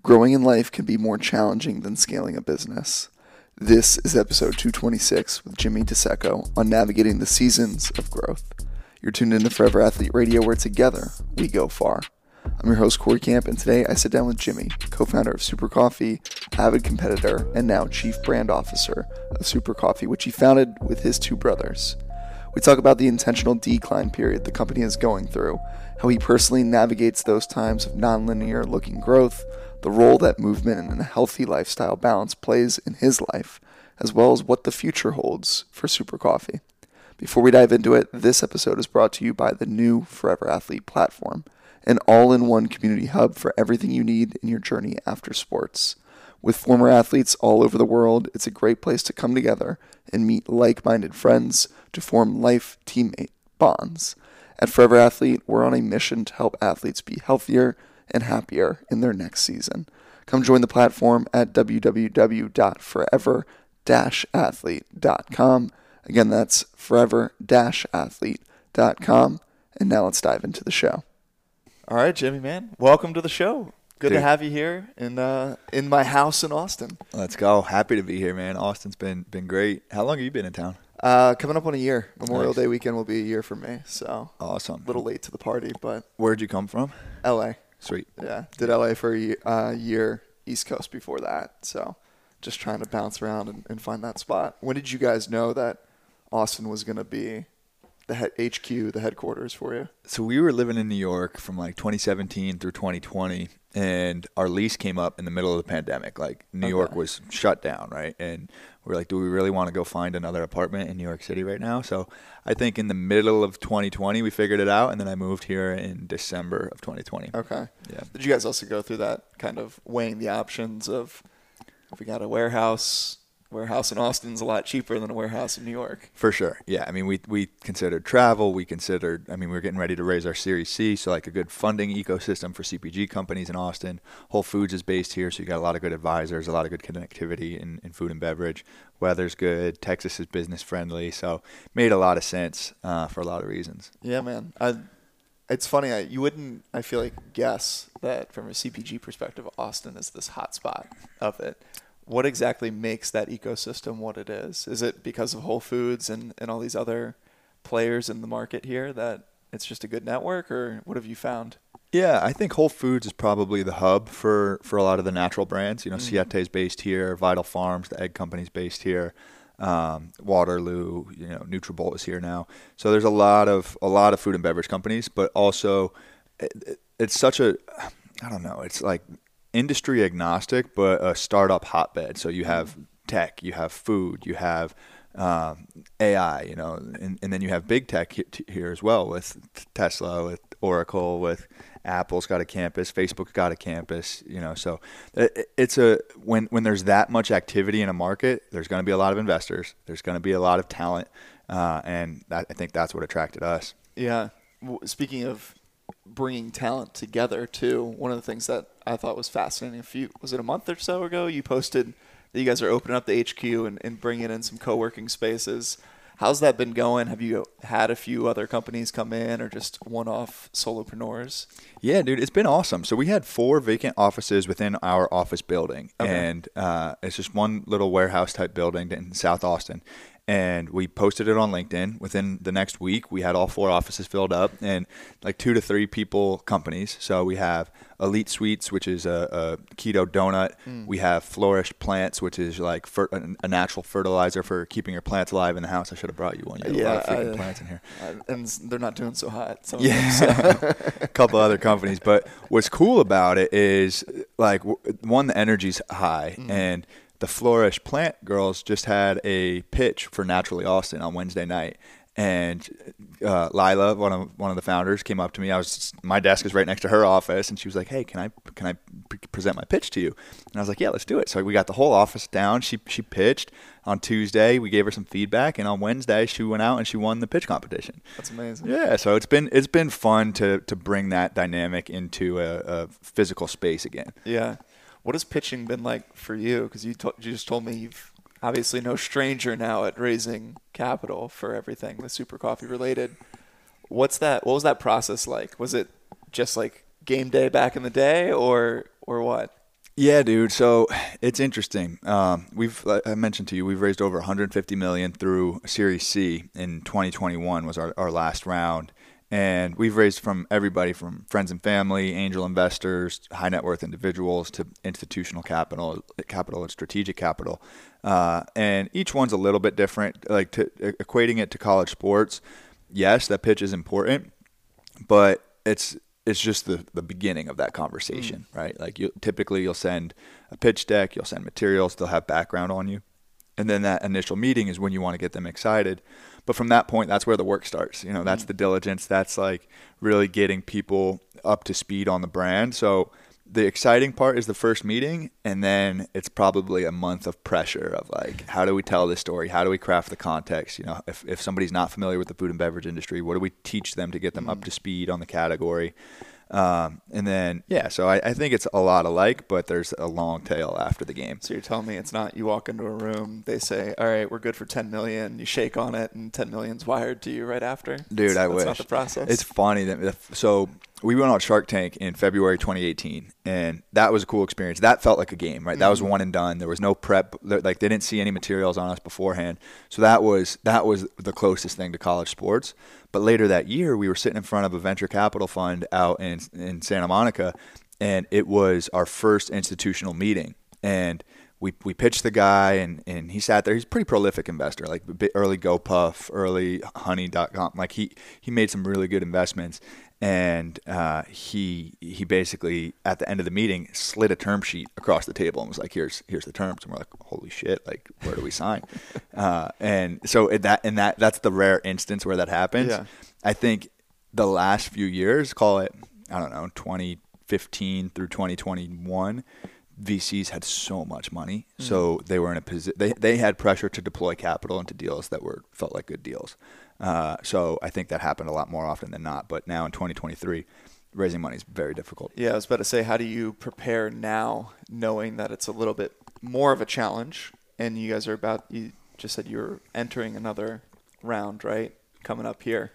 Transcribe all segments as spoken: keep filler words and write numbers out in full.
Growing in life can be more challenging than scaling a business. This is episode two twenty-six with Jimmy DeSecco on navigating the seasons of growth. You're tuned into Forever Athlete Radio, where together we go far. I'm your host, Corey Camp, and today I sit down with Jimmy, co-founder of Super Coffee, avid competitor, and now chief brand officer of Super Coffee, which he founded with his two brothers. We talk about the intentional decline period the company is going through, how he personally navigates those times of nonlinear looking growth, the role that movement and a healthy lifestyle balance plays in his life, as well as what the future holds for Super Coffee. Before we dive into it, this episode is brought to you by the new Forever Athlete platform, an all-in-one community hub for everything you need in your journey after sports. With former athletes all over the world, it's a great place to come together and meet like-minded friends to form life teammate bonds. At Forever Athlete, we're on a mission to help athletes be healthier and happier in their next season. Come join the platform at w w w dot forever dash athlete dot com. Again, that's forever dash athlete dot com. And now let's dive into the show. All right, Jimmy, man, welcome to the show. Good Dude. to have you here in uh, in my house in Austin. Let's go. Happy to be here, man. Austin's been been great. How long have you been in town? Uh, coming up on a year. Memorial Nice. Day weekend will be a year for me, so Awesome. a little late to the party, but Where'd you come from? L A. Sweet. Yeah, did L A for a ye- uh, year, East Coast before that, so just trying to bounce around and, and find that spot. When did you guys know that Austin was going to be the he- H Q, the headquarters for you? So we were living in New York from like twenty seventeen through twenty twenty, and our lease came up in the middle of the pandemic. Like New Okay. York was shut down, right? And we were like, do we really want to go find another apartment in New York City right now? So I think in the middle of twenty twenty we figured it out, and then I moved here in December of twenty twenty. Okay. Yeah. Did you guys also go through that kind of weighing the options of if we got a warehouse, warehouse in Austin's a lot cheaper than a warehouse in New York? For sure. Yeah. I mean, we we considered travel. We considered, I mean, we were getting ready to raise our Series C, so like a good funding ecosystem for C P G companies in Austin. Whole Foods is based here, so you got a lot of good advisors, a lot of good connectivity in, in food and beverage. Weather's good. Texas is business friendly, so made a lot of sense uh, for a lot of reasons. Yeah, man. I, it's funny. I, you wouldn't, I feel like, guess that from a C P G perspective, Austin is this hot spot of it. What exactly makes that ecosystem what it is? Is it because of Whole Foods and, and all these other players in the market here that it's just a good network, or what have you found? Yeah, I think Whole Foods is probably the hub for, for a lot of the natural brands. You know, Mm-hmm. Siete is based here, Vital Farms, the egg company's based here, um, Waterloo, you know, Nutrabolt is here now. So there's a lot of a lot of food and beverage companies, but also it, it, it's such a, I don't know, it's like industry agnostic, but a startup hotbed. So you have tech, you have food, you have um, A I, you know, and, and then you have big tech he- here as well with Tesla, with Oracle, with Apple's got a campus, Facebook's got a campus, you know. So it, it's a when when there's that much activity in a market, there's going to be a lot of investors, there's going to be a lot of talent, uh, and that, I think that's what attracted us. Yeah. W- Speaking of bringing talent together, too, one of the things that I thought was fascinating, a few, was it a month or so ago, you posted that you guys are opening up the H Q and, and bringing in some co-working spaces. How's that been going? Have you had a few other companies come in or just one-off solopreneurs? Yeah, dude, it's been awesome. So we had four vacant offices within our office building, Okay. and uh, it's just one little warehouse type building in South Austin. And we posted it on LinkedIn. Within the next week, we had all four offices filled up, and like two to three people companies. So we have Elite Sweets, which is a, a keto donut. Mm. We have Flourish Plants, which is like fer- a natural fertilizer for keeping your plants alive in the house. I should have brought you one. You have Yeah, a lot of freaking I- plants in here. Uh, and s- they're not doing so hot. Some of them, Yeah, so. a couple other companies. But what's cool about it is, like, w- one, the energy's high, Mm. and the Flourish Plant girls just had a pitch for Naturally Austin on Wednesday night. And uh, Lila, one of one of the founders, came up to me. I was my desk is right next to her office, and she was like, "Hey, can I can I pre- present my pitch to you?" And I was like, "Yeah, let's do it." So we got the whole office down. She she pitched on Tuesday. We gave her some feedback, and on Wednesday she went out and she won the pitch competition. That's amazing. Yeah, so it's been it's been fun to to bring that dynamic into a, a physical space again. Yeah. What has pitching been like for you? Because you, to- you just told me you've obviously no stranger now at raising capital for everything that's Super Coffee related. What's that? What was that process like? Was it just like game day back in the day, or or what? Yeah, dude. So it's interesting. Um, we've, like I mentioned to you, we've raised over one hundred fifty million dollars through Series C in twenty twenty-one was our, our last round. And we've raised from everybody from friends and family, angel investors, high net worth individuals to institutional capital, capital and strategic capital. Uh, and each one's a little bit different. Like to, equating it to college sports, yes, that pitch is important, but it's it's just the, the beginning of that conversation, mm. right? Like you typically you'll send a pitch deck, you'll send materials, they'll have background on you. And then that initial meeting is when you want to get them excited. But from that point, that's where the work starts. You know, that's mm. the diligence. That's like really getting people up to speed on the brand. So the exciting part is the first meeting, and then it's probably a month of pressure of like, how do we tell this story? How do we craft the context? You know, if, if somebody's not familiar with the food and beverage industry, what do we teach them to get them mm. up to speed on the category? Um, and then, yeah, so I, I think it's a lot alike, but there's a long tail after the game. So you're telling me it's not you walk into a room, they say, all right, we're good for ten million, you shake on it, and ten million's wired to you right after? Dude, that's, I that's wish. That's not the process. It's funny. that So we went on Shark Tank in February twenty eighteen, and that was a cool experience. That felt like a game, right? Mm-hmm. That was one and done. There was no prep. Like, they didn't see any materials on us beforehand. So that was that was the closest thing to college sports. But later that year, we were sitting in front of a venture capital fund out in in Santa Monica, and it was our first institutional meeting. And we we pitched the guy, and, and he sat there. He's a pretty prolific investor, like early GoPuff, early Honey dot com. Like he he made some really good investments. And uh, he he basically at the end of the meeting slid a term sheet across the table and was like, "Here's here's the terms." And we're like, "Holy shit! Like, where do we sign?" uh, and so in that and that that's the rare instance where that happens. Yeah. I think the last few years, call it I don't know, twenty fifteen through twenty twenty-one, V Cs had so much money, mm. so they were in a position. They they had pressure to deploy capital into deals that were felt like good deals. Uh, so I think that happened a lot more often than not. But now in twenty twenty-three, raising money is very difficult. Yeah, I was about to say, how do you prepare now, knowing that it's a little bit more of a challenge, and you guys are about, you just said you're entering another round, right, coming up here.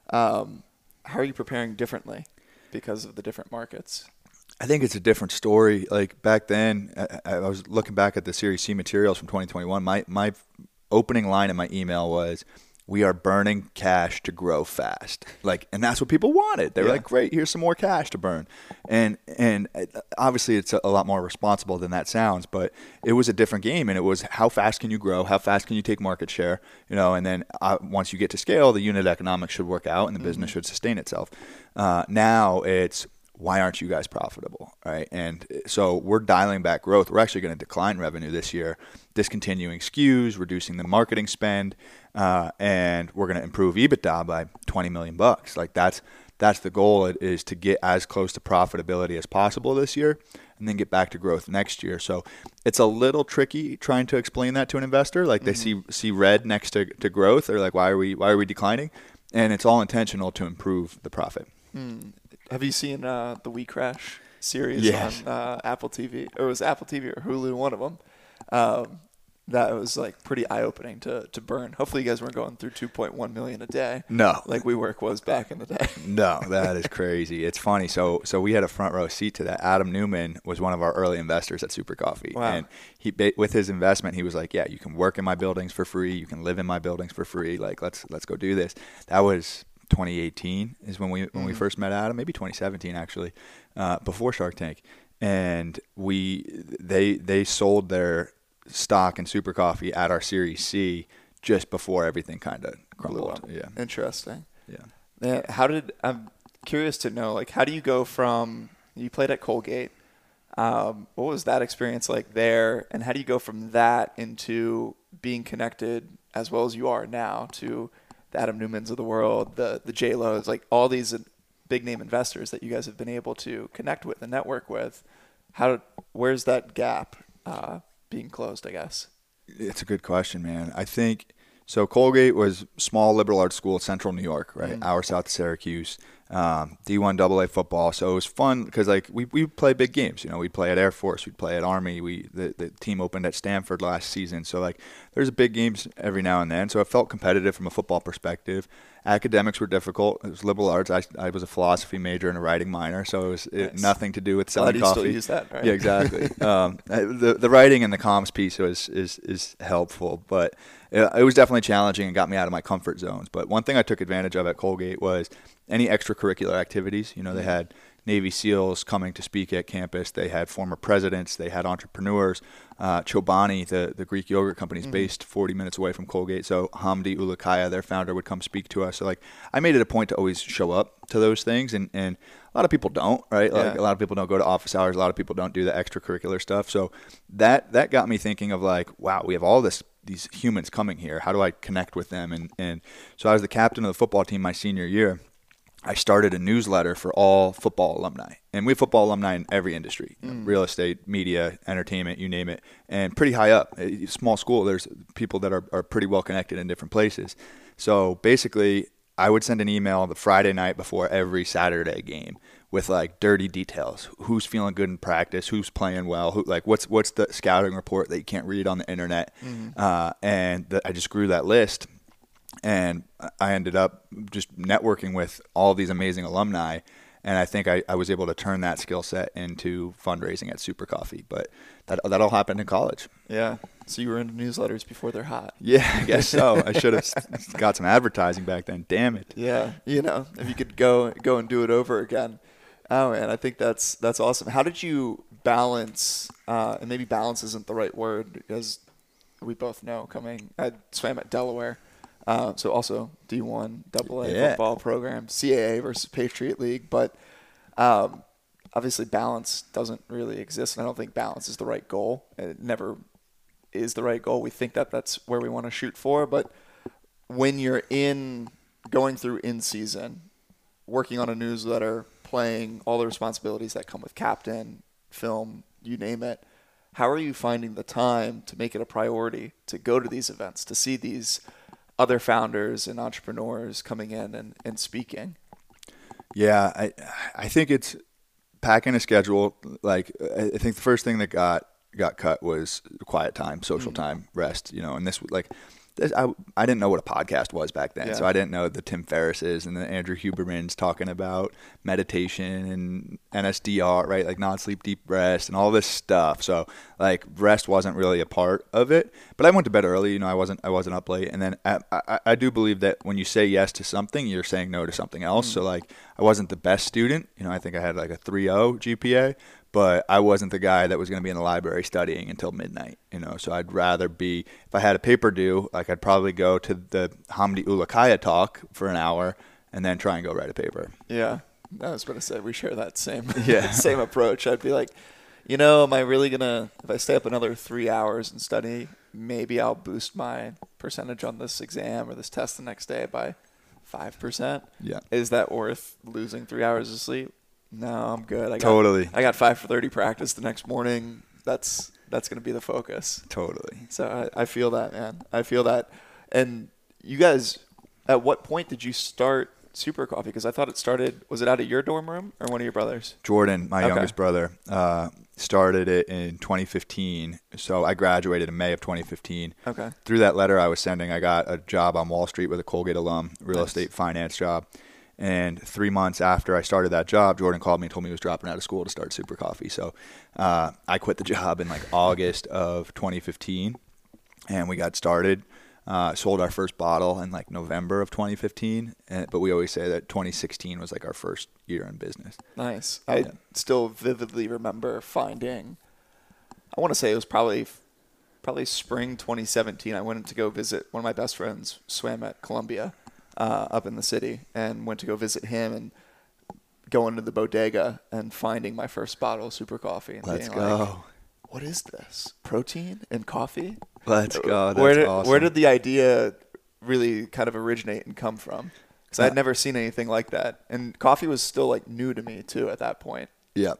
Um, how are you preparing differently because of the different markets? I think it's a different story. Like back then, I, I was looking back at the Series C materials from twenty twenty-one. My, my opening line in my email was, "We are burning cash to grow fast." Like, and that's what people wanted. They were yeah. like, "Great, here's some more cash to burn." And and obviously it's a lot more responsible than that sounds, but it was a different game, and it was how fast can you grow? How fast can you take market share? You know, and then uh, once you get to scale, the unit economics should work out and the mm-hmm. business should sustain itself. Uh, now it's, why aren't you guys profitable, right? And so we're dialing back growth. We're actually going to decline revenue this year, discontinuing S K Us, reducing the marketing spend, uh, and we're going to improve EBITDA by twenty million bucks. Like that's that's the goal, is to get as close to profitability as possible this year, and then get back to growth next year. So it's a little tricky trying to explain that to an investor. Like they mm-hmm. see see red next to, to growth. They're like, why are we why are we declining? And it's all intentional to improve the profit. Mm. Have you seen uh, the We Crash series yes. on uh, Apple T V? Or it was Apple T V or Hulu, one of them. Um, that was like pretty eye-opening to, to burn. Hopefully you guys weren't going through two point one million dollars a day. No. Like WeWork was back in the day. No, that is crazy. It's funny. So so we had a front row seat to that. Adam Newman was one of our early investors at Super Coffee. Wow. And he with his investment, he was like, yeah, you can work in my buildings for free. You can live in my buildings for free. Like, let's let's go do this. That was twenty eighteen is when we when mm-hmm. we first met Adam, maybe twenty seventeen actually, uh, before Shark Tank, and we they they sold their stock in Super Coffee at our Series C just before everything kind of crumbled. Yeah, interesting. Yeah. yeah. How did I'm curious to know, like, how do you go from you played at Colgate? Um, what was that experience like there, and how do you go from that into being connected as well as you are now to the Adam Newmans of the world, the the J-Los, like all these big name investors that you guys have been able to connect with and network with? How where's that gap uh, being closed, I guess? It's a good question, man. I think so. Colgate was small liberal arts school, Central New York, right, mm-hmm. hour south of Syracuse. um, D one double A football. So it was fun because like we we play big games. You know, we'd play at Air Force, we'd play at Army. We the, the team opened at Stanford last season. So like there's big games every now and then. So it felt competitive from a football perspective. Academics were difficult. It was liberal arts. I, I was a philosophy major and a writing minor, so it was it, nice. nothing to do with selling Glad you coffee. still use that, right? Yeah, exactly. um, the the writing and the comms piece was is is helpful, but it, it was definitely challenging and got me out of my comfort zones. But one thing I took advantage of at Colgate was any extracurricular activities. You know, they had Navy SEALs coming to speak at campus. They had former presidents. They had entrepreneurs. Uh, Chobani, the, the Greek yogurt company, is mm-hmm. based forty minutes away from Colgate. So Hamdi Ulukaya, their founder, would come speak to us. So like, I made it a point to always show up to those things, and, and a lot of people don't, right? Like yeah. a lot of people don't go to office hours. A lot of people don't do the extracurricular stuff. So that that got me thinking of like, wow, we have all this these humans coming here. How do I connect with them? And and so I was the captain of the football team my senior year. I started a newsletter for all football alumni. And we have football alumni in every industry, mm. real estate, media, entertainment, you name it, and pretty high up. A small school, there's people that are, are pretty well connected in different places. So basically, I would send an email the Friday night before every Saturday game with like dirty details. Who's feeling good in practice? Who's playing well? Who like what's what's the scouting report that you can't read on the internet? Mm. Uh, and the, I just grew that list. And I ended up just networking with all these amazing alumni. And I think I, I was able to turn that skill set into fundraising at Super Coffee. But that that all happened in college. Yeah. So you were into newsletters before they're hot. Yeah, I guess so. I should have got some advertising back then. Damn it. Yeah. You know, if you could go go and do it over again. Oh, man, I think that's that's awesome. How did you balance, uh, and maybe balance isn't the right word because we both know coming, I swam at Delaware. Uh, so also D one double A yeah. football program, C A A versus Patriot League. But um, obviously balance doesn't really exist, and I don't think balance is the right goal. It never is the right goal. We think that that's where we want to shoot for. But when you're in going through in-season, working on a newsletter, playing all the responsibilities that come with captain, film, you name it, how are you finding the time to make it a priority to go to these events, to see these other founders and entrepreneurs coming in and, and speaking? Yeah, I I think it's packing a schedule. Like I think the first thing that got got cut was quiet time, social mm-hmm. time, rest. You know, and this like this, I I didn't know what a podcast was back then, yeah. so I didn't know the Tim Ferrisses and the Andrew Hubermans talking about meditation and N S D R, right? Like non-sleep deep rest and all this stuff. So like rest wasn't really a part of it. But I went to bed early. You know, I wasn't I wasn't up late. And then I I, I do believe that when you say yes to something, you're saying no to something else. Mm. So like I wasn't the best student. You know, I think I had like a three point oh G P A. But I wasn't the guy that was going to be in the library studying until midnight, you know. So I'd rather be, if I had a paper due, like I'd probably go to the Hamdi Ulukaya talk for an hour and then try and go write a paper. Yeah, I was going to say we share that same yeah. same approach. I'd be like, you know, am I really going to, if I stay up another three hours and study, maybe I'll boost my percentage on this exam or this test the next day by five percent. Yeah. Is that worth losing three hours of sleep? No, I'm good. I got, totally. I got five for thirty practice the next morning. That's that's going to be the focus. Totally. So I, I feel that, man. I feel that. And you guys, at what point did you start Super Coffee? Because I thought it started, was it out of your dorm room or one of your brothers? Jordan, my okay. youngest brother, uh, started it in twenty fifteen. So I graduated in May of twenty fifteen. Okay. Through that letter I was sending, I got a job on Wall Street with a Colgate alum, real nice. estate finance job. And three months after I started that job, Jordan called me and told me he was dropping out of school to start Super Coffee. So uh, I quit the job in like August of twenty fifteen, and we got started. Uh, sold our first bottle in like November of twenty fifteen, and, but we always say that twenty sixteen was like our first year in business. Nice. I yeah. still vividly remember finding, I want to say it was probably probably spring twenty seventeen. I went to go visit one of my best friends, swam at Columbia. Uh, up in the city, and went to go visit him and go into the bodega and finding my first bottle of Super Coffee. And Let's being go. Like, what is this? Protein and coffee? Let's go. That's where did, awesome. Where did the idea really kind of originate and come from? Because uh, I had never seen anything like that. And coffee was still like new to me too at that point. Yeah.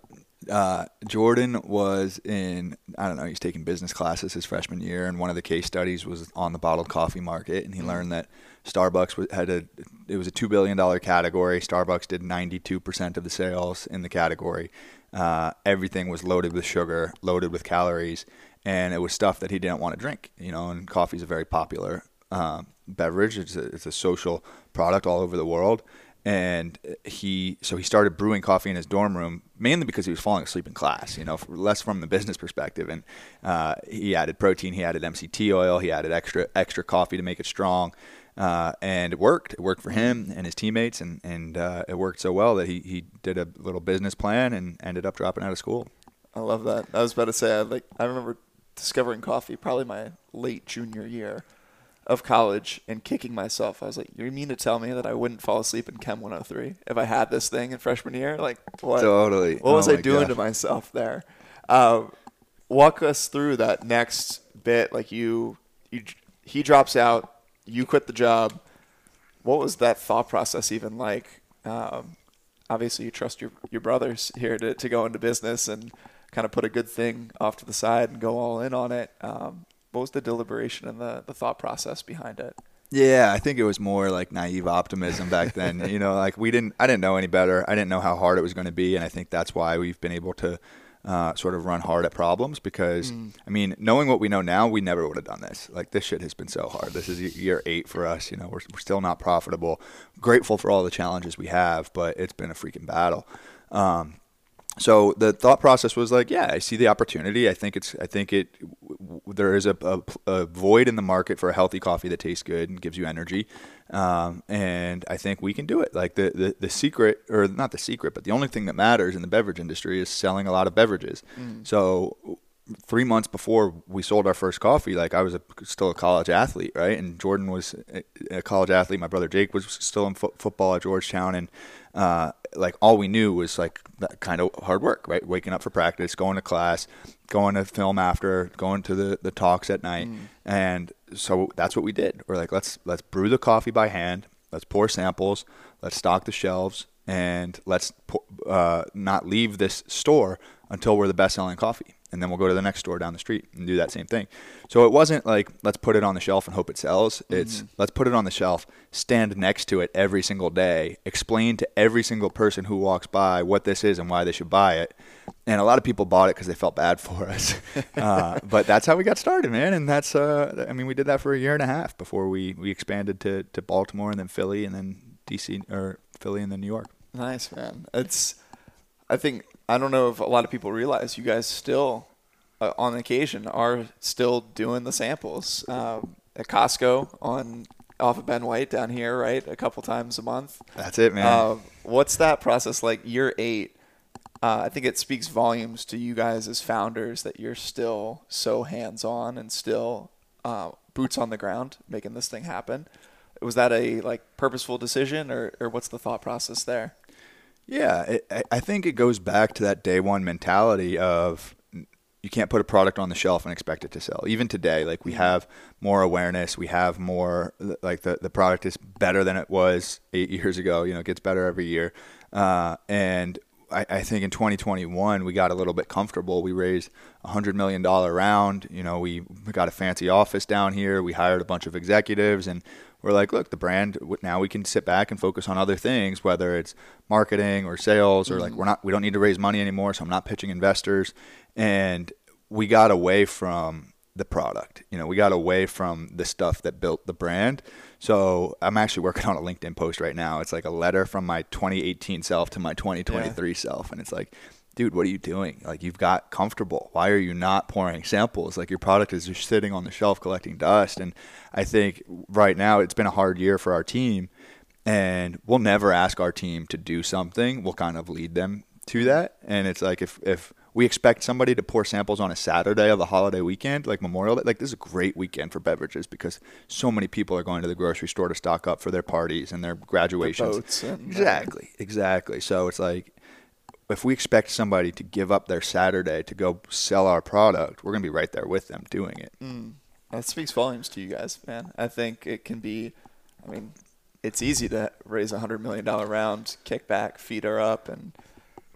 Uh, Jordan was in, I don't know, he's taking business classes his freshman year, and one of the case studies was on the bottled coffee market, and he mm-hmm. learned that Starbucks had a, it was a two billion dollars category. Starbucks did ninety-two percent of the sales in the category. Uh, everything was loaded with sugar, loaded with calories, and it was stuff that he didn't want to drink, you know, and coffee is a very popular um, beverage. It's a, it's a social product all over the world. And he, so he started brewing coffee in his dorm room, mainly because he was falling asleep in class, you know, less from the business perspective. And uh, he added protein, he added M C T oil, he added extra extra coffee to make it strong. Uh, and it worked. It worked for him and his teammates, and, and uh, it worked so well that he, he did a little business plan and ended up dropping out of school. I love that. I was about to say, I, like, I remember discovering coffee probably my late junior year of college and kicking myself. I was like, you mean to tell me that I wouldn't fall asleep in Chem one oh three if I had this thing in freshman year? Like, what? Totally. What was oh I doing gosh. to myself there? Uh, walk us through that next bit. Like you, you, he drops out, you quit the job. What was that thought process even like? Um, obviously, you trust your, your brothers here to, to go into business and kind of put a good thing off to the side and go all in on it. Um, What was the deliberation and the, the thought process behind it? Yeah, I think it was more like naive optimism back then. You know, like we didn't, I didn't know any better. I didn't know how hard it was going to be. And I think that's why we've been able to uh, sort of run hard at problems because, mm. I mean, knowing what we know now, we never would have done this. Like this shit has been so hard. This is year eight for us. You know, we're, we're still not profitable. Grateful for all the challenges we have, but it's been a freaking battle. Um, So the thought process was like, yeah, I see the opportunity. I think it's, I think it, there is a, a, a void in the market for a healthy coffee that tastes good and gives you energy. Um, and I think we can do it. Like the, the, the secret, or not the secret, but the only thing that matters in the beverage industry is selling a lot of beverages. Mm. So three months before we sold our first coffee, like I was a, still a college athlete, right? And Jordan was a, a college athlete. My brother Jake was still in fo- football at Georgetown. And, uh, like all we knew was like that kind of hard work, right? Waking up for practice, going to class, going to film after, going to the, the talks at night. Mm. And so that's what we did. We're like, let's, let's brew the coffee by hand. Let's pour samples. Let's stock the shelves, and let's uh, not leave this store until we're the best selling coffee. And then we'll go to the next store down the street and do that same thing. So it wasn't like, let's put it on the shelf and hope it sells. It's, mm-hmm. let's put it on the shelf, stand next to it every single day, explain to every single person who walks by what this is and why they should buy it. And a lot of people bought it because they felt bad for us. uh, but that's how we got started, man. And that's, uh, I mean, we did that for a year and a half before we, we expanded to, to Baltimore and then Philly and then D C, or Philly and then New York. Nice, man. It's, I think, I don't know if a lot of people realize you guys still, uh, on occasion, are still doing the samples uh, at Costco on off of Ben White down here, right? A couple times a month. That's it, man. Uh, what's that process like? Year eight, uh, I think it speaks volumes to you guys as founders that you're still so hands-on and still uh, boots on the ground making this thing happen. Was that a like purposeful decision, or, or what's the thought process there? Yeah, it, I think it goes back to that day one mentality of you can't put a product on the shelf and expect it to sell. Even today, like we have more awareness, we have more, like the, the product is better than it was eight years ago. You know, it gets better every year. Uh, and I, I think in twenty twenty-one, we got a little bit comfortable. We raised a one hundred million dollars round. You know, we, we got a fancy office down here. We hired a bunch of executives, and we're like, look, the brand, now we can sit back and focus on other things, whether it's marketing or sales, or mm-hmm. like we're not, we don't need to raise money anymore. So I'm not pitching investors. And we got away from the product. You know, we got away from the stuff that built the brand. So I'm actually working on a LinkedIn post right now. It's like a letter from my twenty eighteen self to my twenty twenty-three yeah. self. And it's like, dude, what are you doing? Like, you've got comfortable. Why are you not pouring samples? Like, your product is just sitting on the shelf collecting dust. And I think right now it's been a hard year for our team, and we'll never ask our team to do something. We'll kind of lead them to that. And it's like, if, if we expect somebody to pour samples on a Saturday of the holiday weekend, like Memorial Day, like this is a great weekend for beverages because so many people are going to the grocery store to stock up for their parties and their graduations. The boats and, exactly, exactly. So it's like, if we expect somebody to give up their Saturday to go sell our product, we're going to be right there with them doing it. Mm. That speaks volumes to you guys, man. I think it can be, I mean, it's easy to raise a one hundred million dollars round, kick back, feet are up, and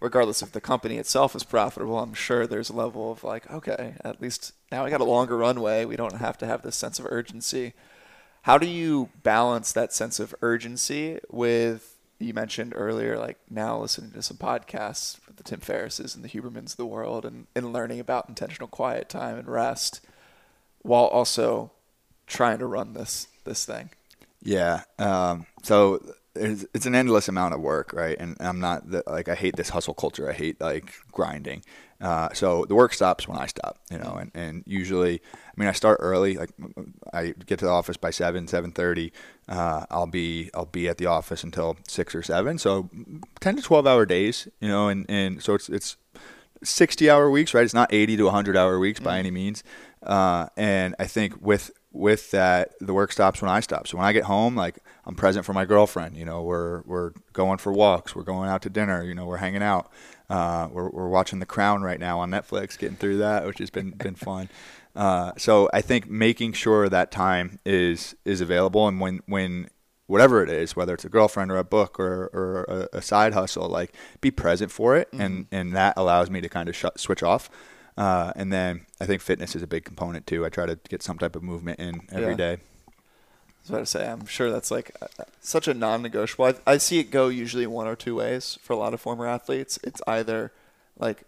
regardless if the company itself is profitable, I'm sure there's a level of like, okay, at least now I got a longer runway. We don't have to have this sense of urgency. How do you balance that sense of urgency with, you mentioned earlier, like now listening to some podcasts with the Tim Ferrisses and the Hubermans of the world and, and learning about intentional quiet time and rest while also trying to run this this thing? Yeah. Um, so it's, it's an endless amount of work, right? And I'm not the, like I hate this hustle culture. I hate like grinding. Uh, so the work stops when I stop, you know, and, and usually, I mean, I start early. Like I get to the office by seven, seven thirty. Uh, I'll be I'll be at the office until six or seven. So ten to twelve hour days, you know, and, and so it's it's sixty hour weeks, right? It's not eighty to one hundred hour weeks by any means. Uh, and I think with with that, the work stops when I stop. So when I get home, like I'm present for my girlfriend. You know, we're we're going for walks, we're going out to dinner. You know, we're hanging out. Uh, we're we're watching The Crown right now on Netflix, getting through that, which has been been fun. Uh, so I think making sure that time is is available, and when when whatever it is, whether it's a girlfriend or a book or or a, a side hustle, like be present for it, mm-hmm. and and that allows me to kind of shut, switch off. Uh, and then I think fitness is a big component too. I try to get some type of movement in every yeah. day. I was about to say, I'm sure that's like uh, such a non-negotiable. I, I see it go usually one or two ways for a lot of former athletes. It's either like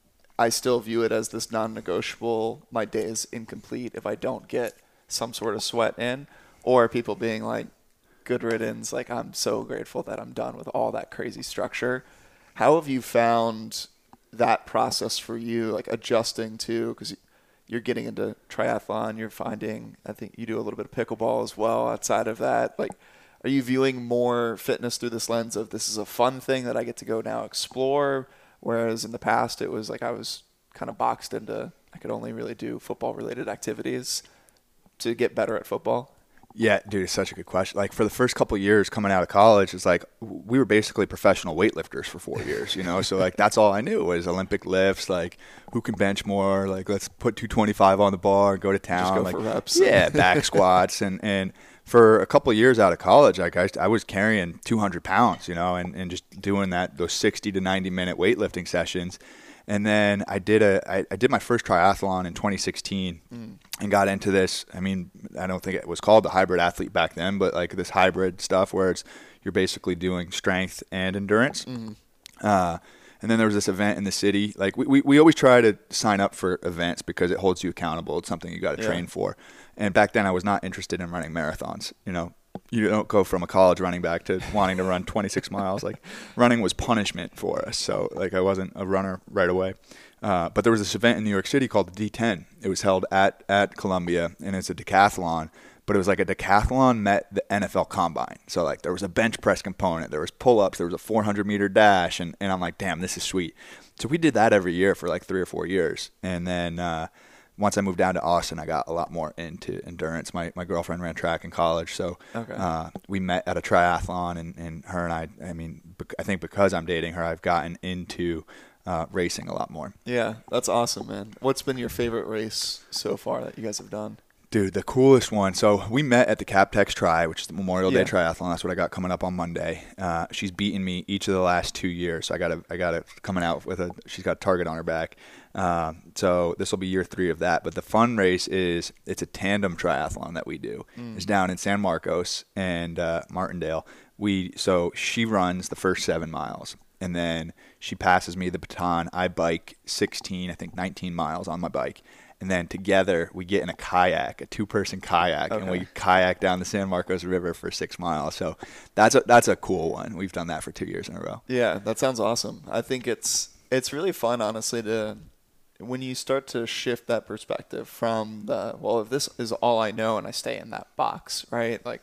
I still view it as this non-negotiable, my day is incomplete if I don't get some sort of sweat in, or people being like, good riddance, like I'm so grateful that I'm done with all that crazy structure. How have you found that process for you, like adjusting to, because you're getting into triathlon, you're finding, I think you do a little bit of pickleball as well outside of that. Like, are you viewing more fitness through this lens of this is a fun thing that I get to go now explore, whereas in the past it was like I was kind of boxed into, I could only really do football related activities to get better at football? Yeah, dude, it's such a good question. Like for the first couple of years coming out of college, it's like we were basically professional weightlifters for four years, you know? So like that's all I knew was Olympic lifts, like who can bench more, like let's put two twenty-five on the bar and go to town. Just go like, for reps. Yeah, back squats. And, and for a couple of years out of college, like I, I was carrying two hundred pounds, you know, and, and just doing that, those sixty to ninety minute weightlifting sessions. And then I did a I, I did my first triathlon in twenty sixteen mm. and got into this. I mean, I don't think it was called the hybrid athlete back then, but like this hybrid stuff where it's you're basically doing strength and endurance. Mm. Uh, and then there was this event in the city. Like we, we, we always try to sign up for events because it holds you accountable. It's something you got to yeah. train for. And back then I was not interested in running marathons, you know. You don't go from a college running back to wanting to run twenty-six miles. Like running was punishment for us. So like I wasn't a runner right away. Uh, but there was this event in New York City called the D ten. It was held at, at Columbia, and it's a decathlon. But it was like a decathlon met the N F L Combine. So like there was a bench press component. There was pull-ups. There was a four hundred meter dash. And, and I'm like, damn, this is sweet. So we did that every year for like three or four years. And then uh, once I moved down to Austin, I got a lot more into endurance. My my girlfriend ran track in college, so okay. uh, we met at a triathlon, and, and her and I, I mean, I think because I'm dating her, I've gotten into uh, racing a lot more. Yeah, that's awesome, man. What's been your favorite race so far that you guys have done? Dude, the coolest one. So we met at the Captex Tri, which is the Memorial yeah. Day Triathlon. That's what I got coming up on Monday. Uh, she's beaten me each of the last two years. So I got a, I got it coming out with a. She's got a target on her back. Um, so this will be year three of that. But the fun race is it's a tandem triathlon that we do. Mm. It's down in San Marcos and uh, Martindale. We so she runs the first seven miles, and then she passes me the baton. I bike sixteen, I think nineteen miles on my bike. And then together we get in a kayak, a two-person kayak, okay. and we kayak down the San Marcos River for six miles. So that's a, that's a cool one. We've done that for two years in a row. Yeah, that sounds awesome. I think it's it's really fun, honestly, to when you start to shift that perspective from the, well, if this is all I know and I stay in that box, right? Like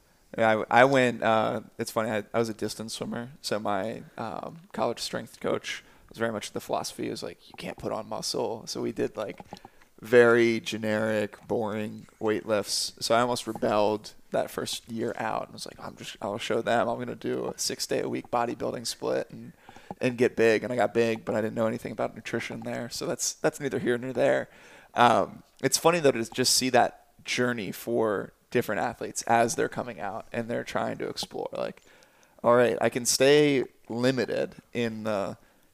I, I went, uh, it's funny, I, I was a distance swimmer. So my um, college strength coach was very much the philosophy. It was like, you can't put on muscle. So we did like very generic, boring weight lifts. So I almost rebelled that first year out. I was like, I'm just, I'll show them. I'm going to do a six day a week bodybuilding split and, and get big. And I got big, but I didn't know anything about nutrition there. So that's, that's neither here nor there. Um, it's funny though to just see that journey for different athletes as they're coming out and they're trying to explore. Like, all right, I can stay limited in the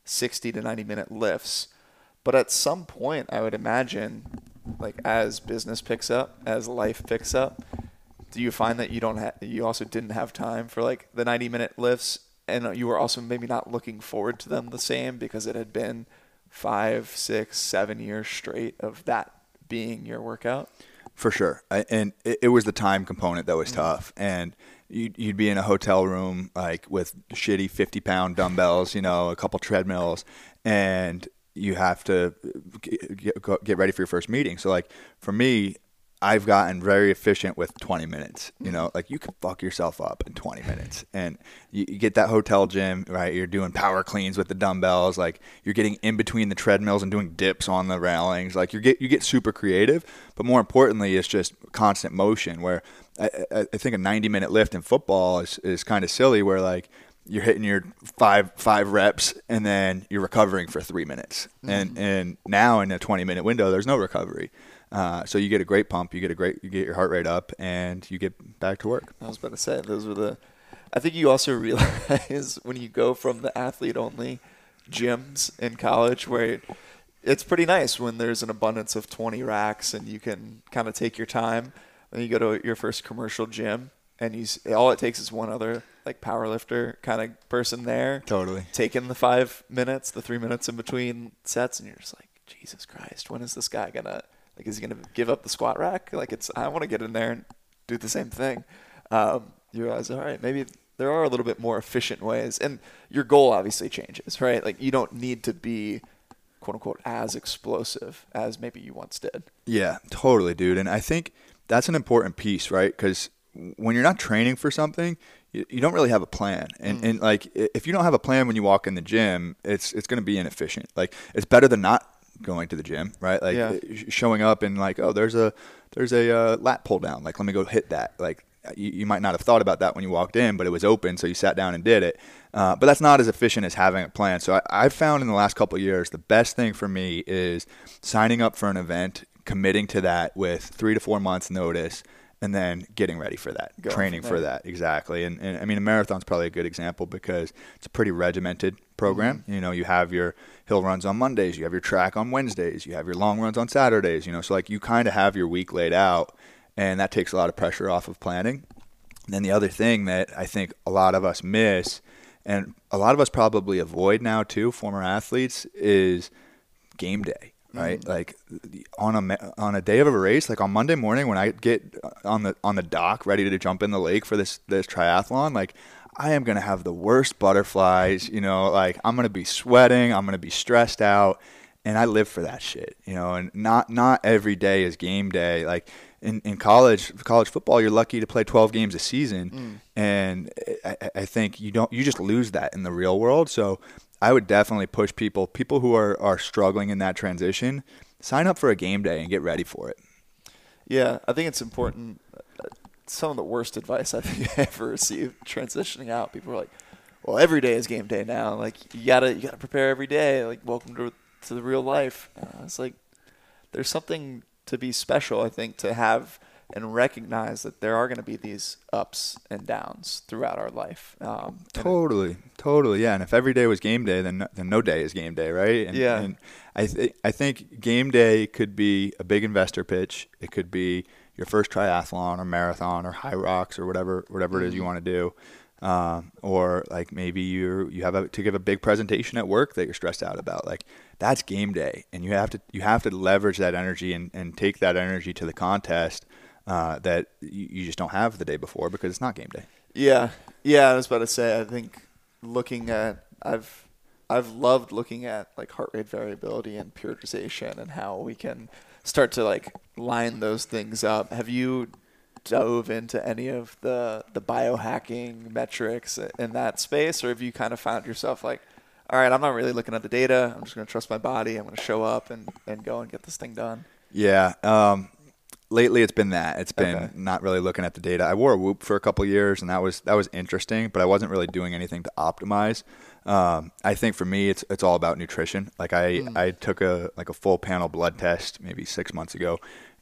sixty to ninety minute lifts. But at some point, I would imagine, like as business picks up, as life picks up, do you find that you don't ha- you also didn't have time for like the ninety minute lifts, and you were also maybe not looking forward to them the same because it had been five, six, seven years straight of that being your workout? For sure. I, and it, it was the time component that was mm-hmm. tough. And you'd, you'd be in a hotel room like with shitty fifty pound dumbbells, you know, a couple treadmills, and you have to get, get ready for your first meeting. So like for me, I've gotten very efficient with twenty minutes, you know, like you can fuck yourself up in twenty minutes, and you, you get that hotel gym, right? You're doing power cleans with the dumbbells. Like you're getting in between the treadmills and doing dips on the railings. Like you get, you get super creative, but more importantly, it's just constant motion where I, I, I think a ninety minute lift in football is, is kind of silly where like you're hitting your five, five reps and then you're recovering for three minutes. Mm-hmm. And, and now in a twenty minute window, there's no recovery. Uh, so you get a great pump, you get a great, you get your heart rate up, and you get back to work. I was about to say, those were the, I think you also realize when you go from the athlete only gyms in college where it's pretty nice when there's an abundance of twenty racks and you can kind of take your time. Then you go to your first commercial gym and you, all it takes is one other like power lifter kind of person there. Totally. Taking the five minutes, the three minutes in between sets, and you're just like, Jesus Christ, when is this guy going to, like, is he going to give up the squat rack? Like, it's, I want to get in there and do the same thing. Um, you realize, all right, maybe there are a little bit more efficient ways. And your goal obviously changes, right? Like, you don't need to be, quote unquote, as explosive as maybe you once did. Yeah, totally, dude. And I think that's an important piece, right? Because when you're not training for something, you, you don't really have a plan. And, mm. and, like, if you don't have a plan when you walk in the gym, it's it's going to be inefficient. Like, it's better than not going to the gym, right? Like yeah. showing up and like, oh, there's a there's a uh, lat pull down. Like, let me go hit that. Like, you, you might not have thought about that when you walked in, but it was open, so you sat down and did it. Uh, but that's not as efficient as having a plan. So I, I've found in the last couple of years, the best thing for me is signing up for an event, committing to that with three to four months notice, and then getting ready for that, Go training for that. Exactly. And, and I mean, a marathon's probably a good example because it's a pretty regimented program. Mm-hmm. You know, you have your hill runs on Mondays, you have your track on Wednesdays, you have your long runs on Saturdays, you know, so like you kind of have your week laid out, and that takes a lot of pressure off of planning. And then the other thing that I think a lot of us miss, and a lot of us probably avoid now too, former athletes, is game day. Right, mm-hmm. like on a on a day of a race, like on Monday morning when I get on the on the dock ready to jump in the lake for this this triathlon, like I am gonna have the worst butterflies. You know, like I'm gonna be sweating, I'm gonna be stressed out, and I live for that shit. You know, and not not every day is game day. Like in, in college college football, you're lucky to play twelve games a season, mm. and I, I think you don't you just lose that in the real world. So I would definitely push people, people who are, are struggling in that transition, sign up for a game day and get ready for it. Yeah, I think it's important. Some of the worst advice I think I ever received transitioning out, people are like, well, every day is game day now. Like, you gotta you gotta prepare every day. Like, welcome to to the real life. Uh, it's like, there's something to be special, I think, to have and recognize that there are going to be these ups and downs throughout our life. Um, totally, it, totally, yeah. And if every day was game day, then no, then no day is game day, right? And, yeah. And I th- I think game day could be a big investor pitch. It could be your first triathlon or marathon or high rocks or whatever whatever mm-hmm. it is you want to do. Um, or like maybe you you have a, to give a big presentation at work that you're stressed out about. Like, that's game day, and you have to you have to leverage that energy and, and take that energy to the contest. Uh, that you, you just don't have the day before because it's not game day. Yeah, yeah. I was about to say. I think looking at I've I've loved looking at like heart rate variability and periodization and how we can start to like line those things up. Have you dove into any of the the biohacking metrics in that space, or have you kind of found yourself like, all right, I'm not really looking at the data. I'm just going to trust my body. I'm going to show up and, and go and get this thing done. Yeah. Um, Lately, it's been that. It's been okay. not really looking at the data. I wore a Whoop for a couple of years, and that was that was interesting, but I wasn't really doing anything to optimize. Um, I think for me, it's it's all about nutrition. Like I, mm. I took a like a full panel blood test maybe six months ago,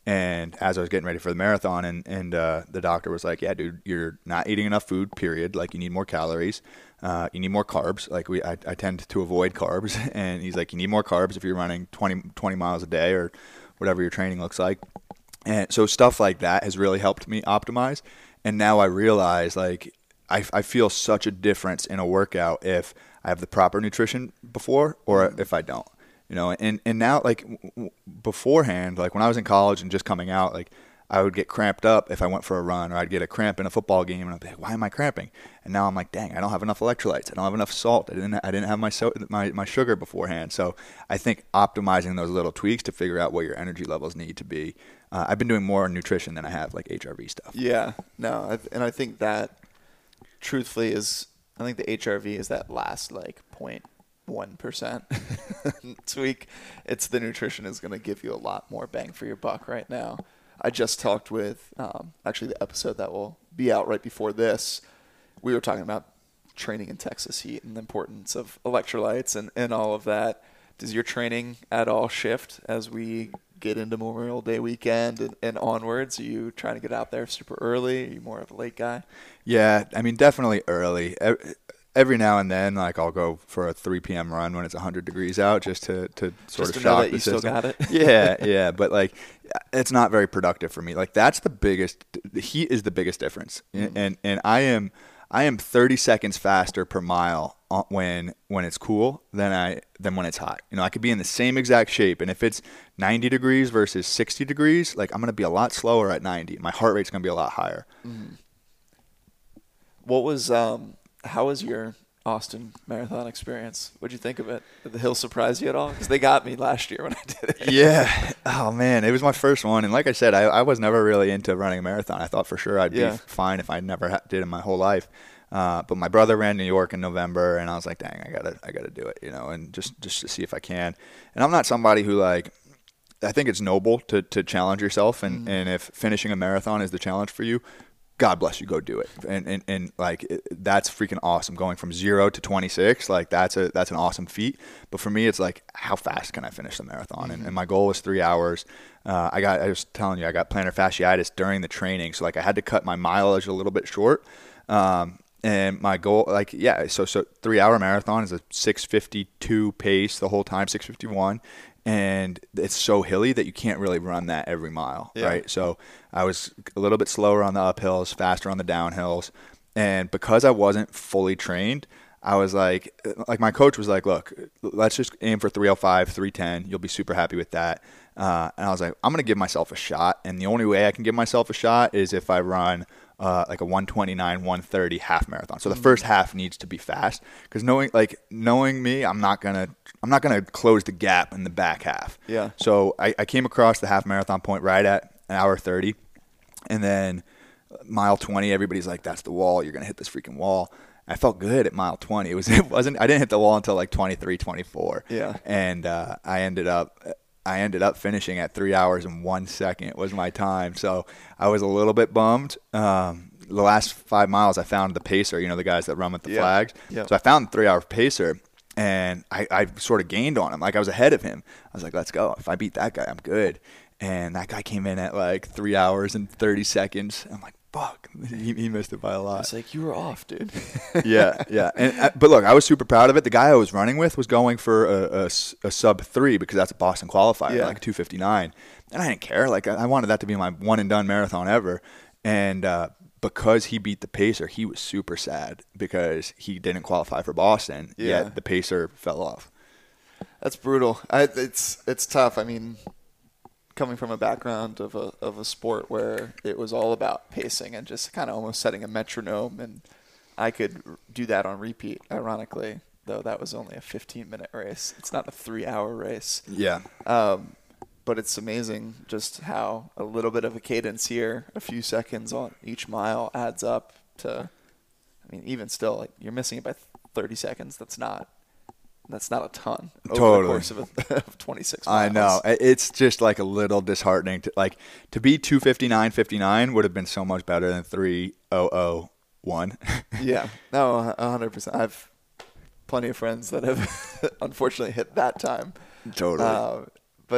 And as I was getting ready for the marathon, and, and uh, the doctor was like, yeah, dude, you're not eating enough food, period. Like, you need more calories. Uh, you need more carbs. Like, we, I, I tend to avoid carbs. And he's like, you need more carbs if you're running twenty, twenty miles a day or whatever your training looks like. And so stuff like that has really helped me optimize. And now I realize, like, I, I feel such a difference in a workout if I have the proper nutrition before or mm-hmm. if I don't. You know, and, and now, like, w- beforehand, like, when I was in college and just coming out, like, I would get cramped up if I went for a run, or I'd get a cramp in a football game, and I'd be like, why am I cramping? And now I'm like, dang, I don't have enough electrolytes. I don't have enough salt. I didn't I didn't have my so- my, my sugar beforehand. So I think optimizing those little tweaks to figure out what your energy levels need to be. Uh, I've been doing more nutrition than I have, like, H R V stuff. Yeah, no, I've, and I think that, truthfully, is, I think the H R V is that last, like, point. one percent tweak. It's the nutrition is going to give you a lot more bang for your buck right now. I just talked with, um, actually the episode that will be out right before this, we were talking about training in Texas heat and the importance of electrolytes and, and all of that. Does your training at all shift as we get into Memorial Day weekend and, and onwards? Are you trying to get out there super early? Are you more of a late guy? Yeah, I mean, definitely early. Every now and then, like, I'll go for a three p.m. run when it's one hundred degrees out, just to, to sort just of to shock know that the you system. still got it. yeah, yeah, but like, it's not very productive for me. Like, that's the biggest. The heat is the biggest difference, mm. and and I am I am thirty seconds faster per mile when when it's cool than I than when it's hot. You know, I could be in the same exact shape, and if it's ninety degrees versus sixty degrees, like, I'm gonna be a lot slower at ninety. My heart rate's gonna be a lot higher. Mm. What was um? How was your Austin Marathon experience? What'd you think of it? Did the hill surprise you at all? Because they got me last year when I did it. Yeah. Oh, man. It was my first one. And like I said, I, I was never really into running a marathon. I thought for sure I'd yeah. be fine if I never ha- did it my whole life. Uh, but my brother ran New York in November, and I was like, dang, I gotta, I gotta do it, you know, and just, just to see if I can. And I'm not somebody who, like, I think it's noble to, to challenge yourself. And, mm. and if finishing a marathon is the challenge for you, God bless you, go do it. And, and, and like, it, that's freaking awesome. Going from zero to twenty-six, like, that's a, that's an awesome feat. But for me, it's like, how fast can I finish the marathon? Mm-hmm. And, and my goal was three hours. Uh, I got, I was telling you, I got plantar fasciitis during the training. So, like, I had to cut my mileage a little bit short. Um, and my goal, like, yeah, so, so three hour marathon is a six fifty-two pace the whole time, six fifty-one. And it's so hilly that you can't really run that every mile, yeah. right? So I was a little bit slower on the uphills, faster on the downhills. And because I wasn't fully trained, I was like, like my coach was like, look, let's just aim for three oh five, three ten. You'll be super happy with that. Uh, and I was like, I'm going to give myself a shot. And the only way I can give myself a shot is if I run uh, like a one twenty-nine, one thirty half marathon. So the mm-hmm. first half needs to be fast, because knowing like knowing me, I'm not going to I'm not going to close the gap in the back half. Yeah. So I, I came across the half marathon point right at an hour thirty. And then mile twenty, everybody's like, that's the wall. You're going to hit this freaking wall. I felt good at mile twenty. It was, it wasn't, I didn't hit the wall until like twenty-three, twenty-four. Yeah. And uh, I ended up, I ended up finishing at three hours and one second was my time. So I was a little bit bummed. Um, the last five miles, I found the pacer, you know, the guys that run with the yeah. flags. Yeah. So I found the three hour pacer. And I, I sort of gained on him. Like, I was ahead of him. I was like, let's go. If I beat that guy, I'm good. And that guy came in at like three hours and thirty seconds. I'm like, fuck. He, he missed it by a lot. It's like, you were off, dude. yeah, yeah. And uh, But look, I was super proud of it. The guy I was running with was going for a, a, a sub three, because that's a Boston qualifier, yeah. like two fifty-nine. And I didn't care. Like, I wanted that to be my one and done marathon ever. And, uh, because he beat the pacer, he was super sad because he didn't qualify for Boston, yeah. yet the pacer fell off. That's brutal. I, it's it's tough. I mean, coming from a background of a of a sport where it was all about pacing and just kind of almost setting a metronome, and I could do that on repeat, ironically, though that was only a fifteen-minute race. It's not a three-hour race. Yeah. Um, but it's amazing just how a little bit of a cadence here, a few seconds on each mile adds up to, I mean, even still, like, you're missing it by thirty seconds. That's not, that's not a ton over totally. the course of, a, of twenty-six miles. I know. It's just like a little disheartening. To, like, to be two fifty-nine fifty-nine would have been so much better than three oh one. Yeah. No, one hundred percent. I've plenty of friends that have unfortunately hit that time. Totally. Uh, but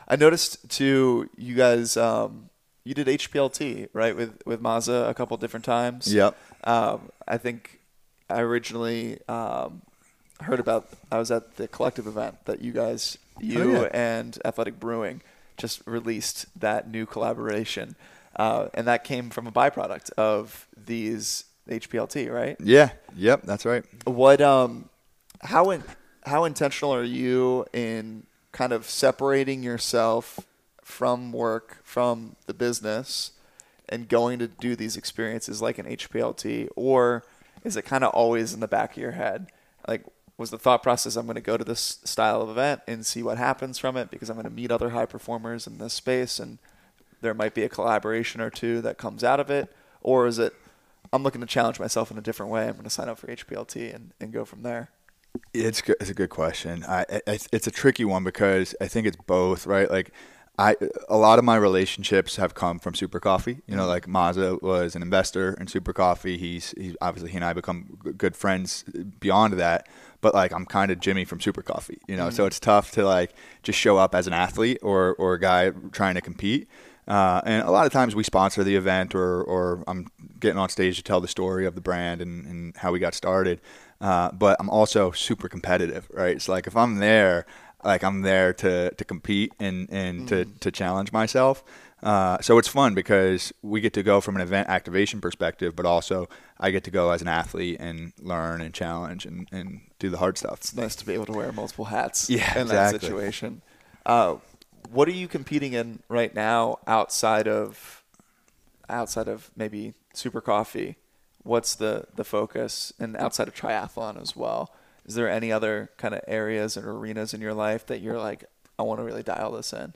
I noticed too, you guys, um, you did H P L T, right, with, with Mazda a couple different times. Yep. Um, I think I originally um, heard about, I was at the collective event that you guys, you oh, yeah. and Athletic Brewing just released that new collaboration. Uh, and that came from a byproduct of these H P L T, right? Yeah. Yep. That's right. What, um, how, in, how intentional are you in kind of separating yourself from work, from the business, and going to do these experiences like an H P L T? Or is it kind of always in the back of your head? Like, was the thought process, I'm going to go to this style of event and see what happens from it because I'm going to meet other high performers in this space and there might be a collaboration or two that comes out of it? Or is it, I'm looking to challenge myself in a different way, I'm going to sign up for H P L T and, and go from there? It's good. It's a good question. I, I, it's a tricky one because I think it's both, right? Like, I a lot of my relationships have come from Super Coffee. You know, like Mazda was an investor in Super Coffee. He's he's obviously he and I become good friends beyond that. But like I'm kind of Jimmy from Super Coffee. You know, mm-hmm. so it's tough to like just show up as an athlete or or a guy trying to compete. Uh, and a lot of times we sponsor the event or or I'm getting on stage to tell the story of the brand and, and how we got started. Uh, but I'm also super competitive, right? It's like if I'm there, like I'm there to, to compete and, and mm. to, to challenge myself. Uh, so it's fun because we get to go from an event activation perspective, but also I get to go as an athlete and learn and challenge and, and do the hard stuff. It's nice to be able to wear multiple hats yeah, in exactly. that situation. Uh, what are you competing in right now outside of outside of maybe Super Coffee? What's the, the focus, and outside of triathlon as well? Is there any other kind of areas and arenas in your life that you're like, I want to really dial this in?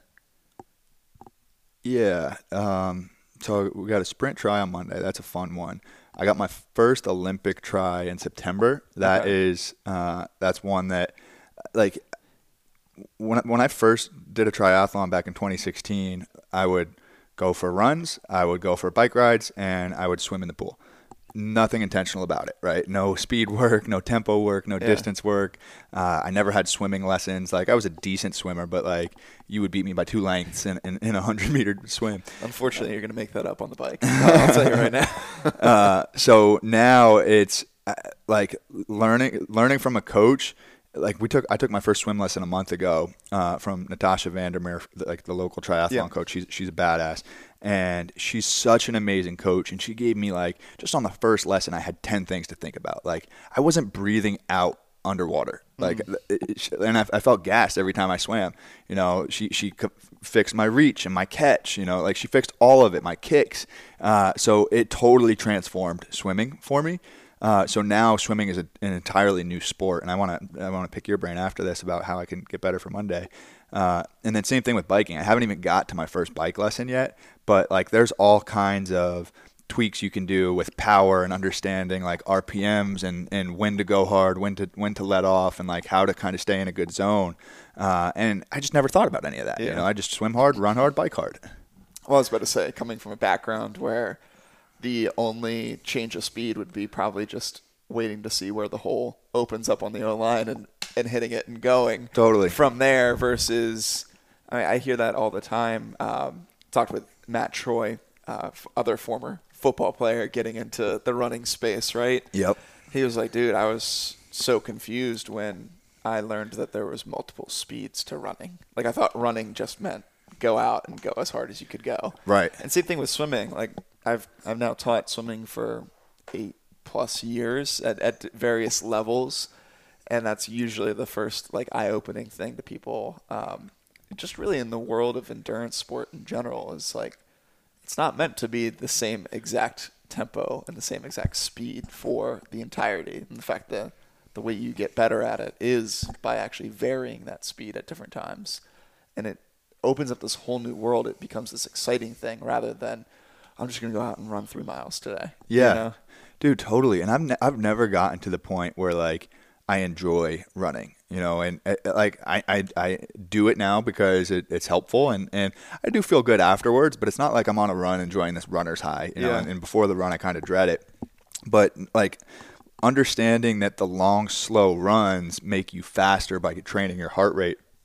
Yeah. Um, so we got a sprint try on Monday. That's a fun one. I got my first Olympic try in September. That okay. is, uh, that's one that, like, when when I first did a triathlon back in twenty sixteen, I would go for runs, I would go for bike rides, and I would swim in the pool. Nothing intentional about it, right? No speed work, no tempo work, no yeah. distance work. Uh, I never had swimming lessons. Like I was a decent swimmer, but like you would beat me by two lengths in, in, in a hundred meter swim. Unfortunately, you're going to make that up on the bike. I'll tell you right now. uh, so now it's uh, like learning, learning from a coach. Like we took, I took my first swim lesson a month ago uh, from Natasha Vandermeer, like the local triathlon yeah. coach. She's she's a badass, and she's such an amazing coach. And she gave me like just on the first lesson, I had ten things to think about. Like I wasn't breathing out underwater, like, mm. it, it, and I, I felt gassed every time I swam. You know, she she fixed my reach and my catch. You know, like she fixed all of it, my kicks. Uh, so it totally transformed swimming for me. Uh, so now swimming is a, an entirely new sport, and I want to I want to pick your brain after this about how I can get better for Monday. Uh, and then same thing with biking. I haven't even got to my first bike lesson yet, but like there's all kinds of tweaks you can do with power and understanding like R P Ms and, and when to go hard, when to when to let off, and like how to kind of stay in a good zone. Uh, and I just never thought about any of that. Yeah. You know, I just swim hard, run hard, bike hard. Well, I was about to say, coming from a background where the only change of speed would be probably just waiting to see where the hole opens up on the O-line and, and hitting it and going. Totally. From there versus, I mean, I hear that all the time. Um, talked with Matt Troy, uh, other former football player, getting into the running space, right? Yep. He was like, dude, I was so confused when I learned that there was multiple speeds to running. Like I thought running just meant go out and go as hard as you could go. Right. And same thing with swimming. Like I've I've now taught swimming for eight plus years at, at various levels, and that's usually the first like eye-opening thing to people. Um, just really in the world of endurance sport in general is like it's not meant to be the same exact tempo and the same exact speed for the entirety. And the fact that the way you get better at it is by actually varying that speed at different times, and it opens up this whole new world. It becomes this exciting thing rather than I'm just going to go out and run three miles today. Yeah, you know? Dude, totally. And I've, ne- I've never gotten to the point where like I enjoy running, you know, and uh, like I, I, I do it now because it, it's helpful and, and I do feel good afterwards, but it's not like I'm on a run enjoying this runner's high, you know, yeah. and, and before the run, I kind of dread it. But like understanding that the long, slow runs make you faster by training your heart rate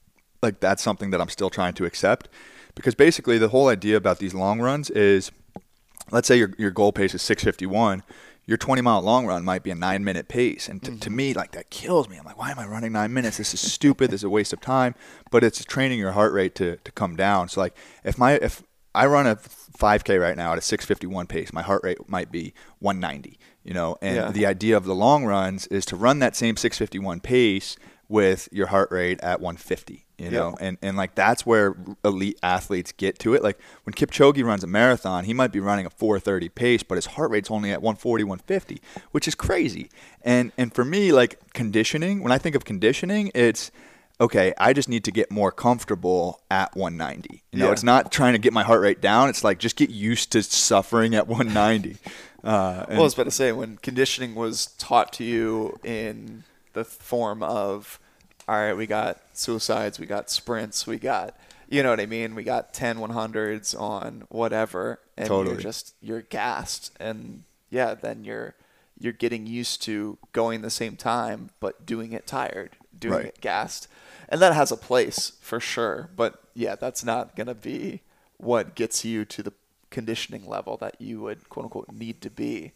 like that's something that I'm still trying to accept, because basically the whole idea about these long runs is, let's say your your goal pace is six fifty-one. Your twenty mile long run might be a nine minute pace. And t- mm-hmm. to me, like that kills me. I'm like, why am I running nine minutes? This is stupid. This is a waste of time. But it's training your heart rate to, to come down. So like if my, if I run a five K right now at a six fifty-one pace, my heart rate might be one ninety, you know, and yeah. the idea of the long runs is to run that same six fifty-one pace with your heart rate at one fifty, you know, yeah. and, and like that's where elite athletes get to it. Like when Kipchoge runs a marathon, he might be running a four thirty pace, but his heart rate's only at one forty, one fifty, which is crazy. And and for me, like conditioning, when I think of conditioning, it's, okay, I just need to get more comfortable at one ninety. You know, yeah. it's not trying to get my heart rate down. It's like just get used to suffering at one ninety. Uh, well, I was about to say, when conditioning was taught to you in the form of, all right, we got suicides, we got sprints, we got, you know what I mean? We got ten one hundreds on whatever, and totally. you're just, you're gassed. And yeah, then you're, you're getting used to going the same time, but doing it tired, doing right. it gassed. And that has a place for sure. But yeah, that's not going to be what gets you to the conditioning level that you would quote unquote need to be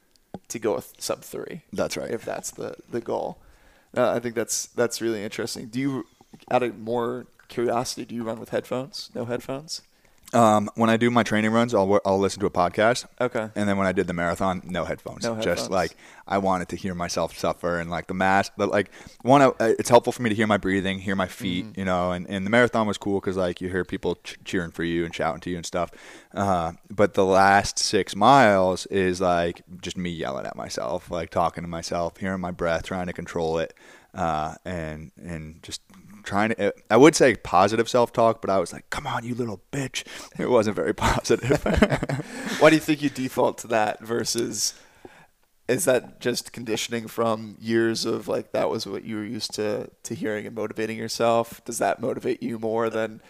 to go with sub three. That's right. If that's the, the goal. Uh, I think that's that's really interesting. Do you, out of more curiosity, do you run with headphones? No headphones? Um, when I do my training runs, I'll I'll listen to a podcast. Okay. And then when I did the marathon, no headphones. No headphones. Just like I wanted to hear myself suffer, and like the mask. But like one, uh, it's helpful for me to hear my breathing, hear my feet, mm-hmm. you know. And, and the marathon was cool because like you hear people ch- cheering for you and shouting to you and stuff. Uh, but the last six miles is like just me yelling at myself, like talking to myself, hearing my breath, trying to control it, uh, and and just. Trying to, I would say positive self-talk, but I was like, come on, you little bitch. It wasn't very positive. Why do you think you default to that versus, is that just conditioning from years of like, that was what you were used to, to hearing and motivating yourself? Does that motivate you more than,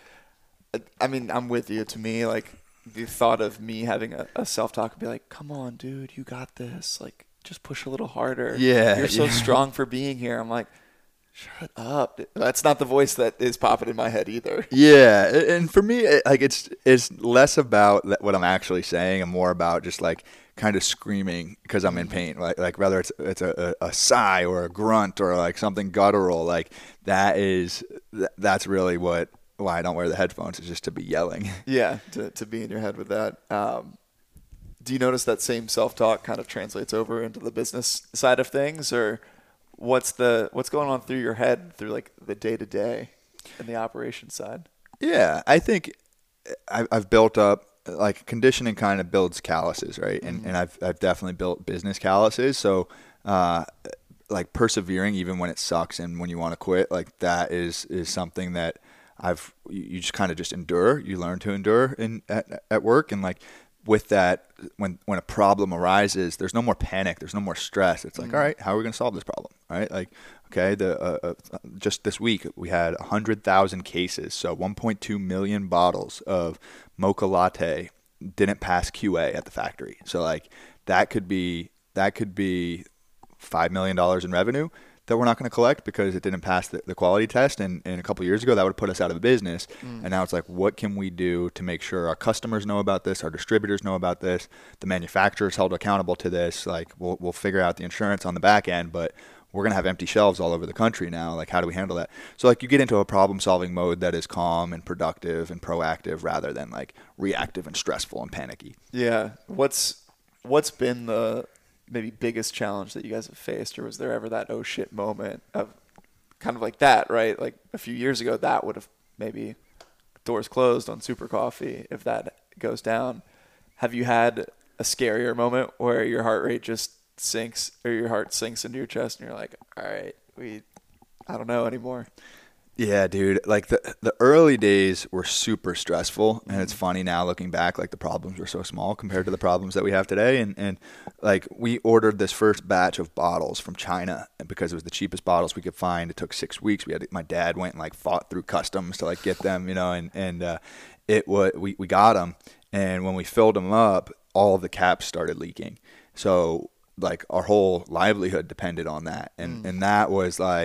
I mean, I'm with you. To me, like the thought of me having a, a self-talk would be like, come on, dude, you got this. Like, just push a little harder. Yeah. You're so yeah. strong for being here. I'm like, shut up. That's not the voice that is popping in my head either. Yeah. And for me, it, like it's it's less about what I'm actually saying and more about just like kind of screaming because I'm in pain. Like like whether it's it's a, a sigh or a grunt or like something guttural, like that is that's really what why I don't wear the headphones, is just to be yelling. Yeah, to to be in your head with that. Um, do you notice that same self-talk kind of translates over into the business side of things, or What's the what's going on through your head through like the day to day and the operation side? Yeah, I think I've, I've built up like conditioning kind of builds calluses, right? And mm-hmm. and I've I've definitely built business calluses. So uh, like persevering even when it sucks and when you want to quit, like that is is something that I've you just kind of just endure. You learn to endure in at at work, and like. With that, when when a problem arises, there's no more panic. There's no more stress. It's like, mm-hmm. all right, how are we going to solve this problem? Right? Like, okay, the uh, uh, just this week we had one hundred thousand cases, so one point two million bottles of mocha latte didn't pass Q A at the factory. So like that could be that could be five million dollars in revenue that we're not going to collect because it didn't pass the, the quality test. And, and a couple of years ago, that would have put us out of the business. Mm. And now it's like, what can we do to make sure our customers know about this, our distributors know about this, the manufacturers held accountable to this? Like, we'll we'll figure out the insurance on the back end, but we're going to have empty shelves all over the country now. Like, how do we handle that? So, like, you get into a problem-solving mode that is calm and productive and proactive rather than, like, reactive and stressful and panicky. Yeah. What's What's been the maybe biggest challenge that you guys have faced, or was there ever that oh shit moment of kind of like that, right? Like a few years ago, that would have maybe doors closed on Super Coffee if that goes down. Have you had a scarier moment where your heart rate just sinks, or your heart sinks into your chest and you're like, all right, we, I don't know anymore? Yeah, dude. Like the the early days were super stressful, and it's funny now looking back. Like the problems were so small compared to the problems that we have today. And and like we ordered this first batch of bottles from China, and because it was the cheapest bottles we could find, it took six weeks. We had my dad went and like fought through customs to like get them, you know. And and uh, it was we we got them, and when we filled them up, all of the caps started leaking. So like our whole livelihood depended on that, and mm. and that was like.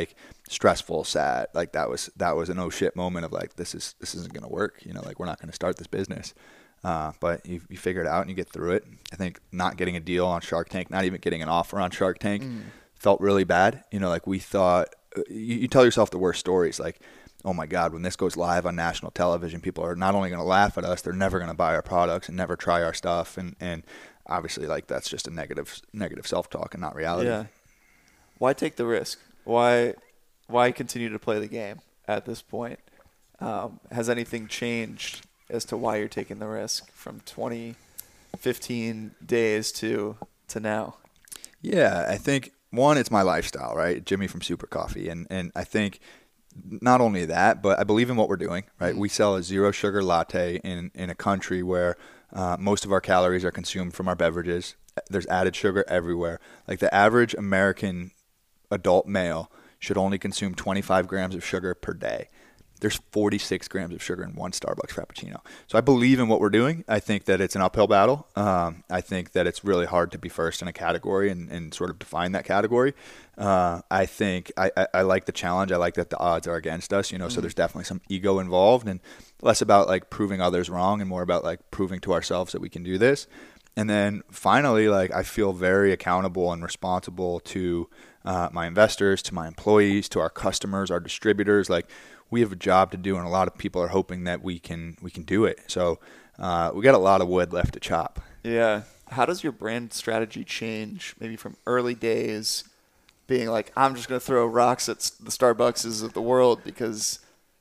stressful, sad. Like that was that was an oh shit moment of like this is this isn't gonna work. You know, like we're not gonna start this business. Uh, but you you figure it out and you get through it. I think not getting a deal on Shark Tank, not even getting an offer on Shark Tank, mm. felt really bad. You know, like we thought. You, you tell yourself the worst stories, like, oh my God, when this goes live on national television, people are not only going to laugh at us, they're never going to buy our products and never try our stuff. And, and obviously, like, that's just a negative negative self-talk and not reality. Yeah. Why take the risk? Why why continue to play the game at this point? Um, has anything changed as to why you're taking the risk from twenty fifteen days to to now? Yeah, I think, one, it's my lifestyle, right? Jimmy from Super Coffee. And, and I think not only that, but I believe in what we're doing, right? Mm-hmm. We sell a zero sugar latte in, in a country where uh, most of our calories are consumed from our beverages. There's added sugar everywhere. Like the average American adult male should only consume twenty-five grams of sugar per day. There's forty-six grams of sugar in one Starbucks Frappuccino. So I believe in what we're doing. I think that it's an uphill battle. Um, I think that it's really hard to be first in a category and, and sort of define that category. Uh, I think I, I, I like the challenge. I like that the odds are against us, you know, mm-hmm. so there's definitely some ego involved and less about like proving others wrong and more about like proving to ourselves that we can do this. And then finally, like I feel very accountable and responsible to uh, my investors, to my employees, to our customers, our distributors. Like we have a job to do, and a lot of people are hoping that we can we can do it. So uh, we got a lot of wood left to chop. Yeah. How does your brand strategy change, maybe from early days, being like, I'm just going to throw rocks at the Starbuckses of the world because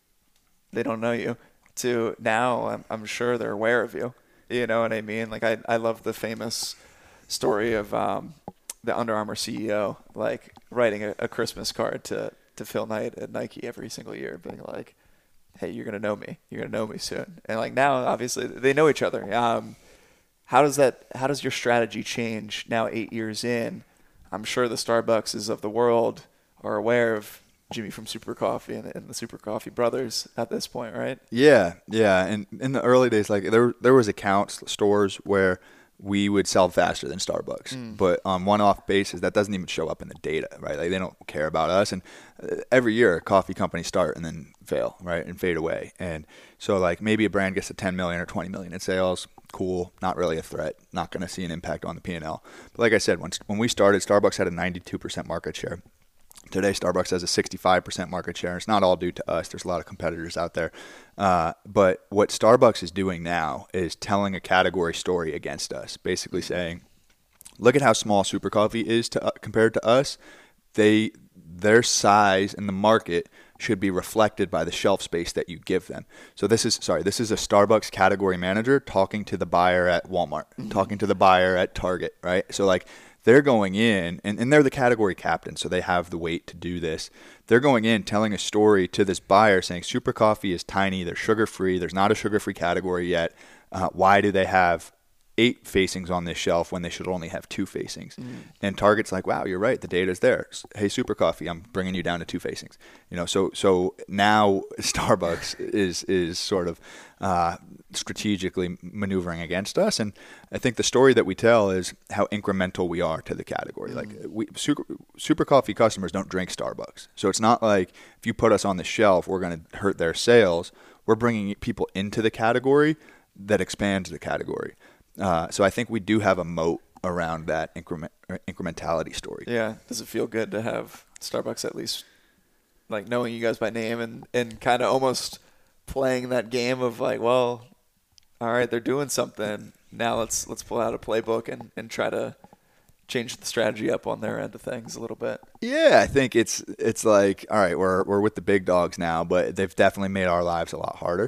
they don't know you, to now I'm, I'm sure they're aware of you. You know what I mean? Like I, I love the famous story of um, the Under Armour C E O, like writing a, a Christmas card to, to Phil Knight at Nike every single year, being like, "Hey, you're gonna know me. You're gonna know me soon." And like now, obviously, they know each other. Um, how does that? How does your strategy change now? Eight years in, I'm sure the Starbuckses of the world are aware of Jimmy from Super Coffee and, and the Super Coffee brothers at this point, right? Yeah, yeah. And in the early days, like there there was accounts, stores where we would sell faster than Starbucks, mm. but on one-off basis, that doesn't even show up in the data, right? Like they don't care about us. And every year, coffee companies start and then fail, right, and fade away. And so, like maybe a brand gets to ten million or twenty million in sales. Cool, not really a threat. Not going to see an impact on the P and L. But like I said, when when we started, Starbucks had a ninety-two percent market share. Today, Starbucks has a sixty-five percent market share. It's not all due to us. There's a lot of competitors out there. Uh, but what Starbucks is doing now is telling a category story against us, basically saying, look at how small Super Coffee is to, uh, compared to us. They Their size in the market should be reflected by the shelf space that you give them. So this is, sorry, this is a Starbucks category manager talking to the buyer at Walmart, mm-hmm. talking to the buyer at Target, right? So like, they're going in, and, and they're the category captain, so they have the weight to do this. They're going in telling a story to this buyer saying Super Coffee is tiny, they're sugar-free, there's not a sugar-free category yet. Uh, why do they have eight facings on this shelf when they should only have two facings? Mm. And Target's like, wow, you're right, the data's there. Hey, Super Coffee, I'm bringing you down to two facings. You know, so so now Starbucks is is sort of uh, strategically maneuvering against us. And I think the story that we tell is how incremental we are to the category. Mm. Like we super, super Coffee customers don't drink Starbucks. So it's not like if you put us on the shelf, we're going to hurt their sales. We're bringing people into the category that expands the category. Uh, so I think we do have a moat around that increment incrementality story. Yeah. Does it feel good to have Starbucks at least like knowing you guys by name and, and kind of almost playing that game of like, well, all right, they're doing something. Now let's let's pull out a playbook and, and try to change the strategy up on their end of things a little bit. Yeah, I think it's it's like, all right, we're we're with the big dogs now, but they've definitely made our lives a lot harder.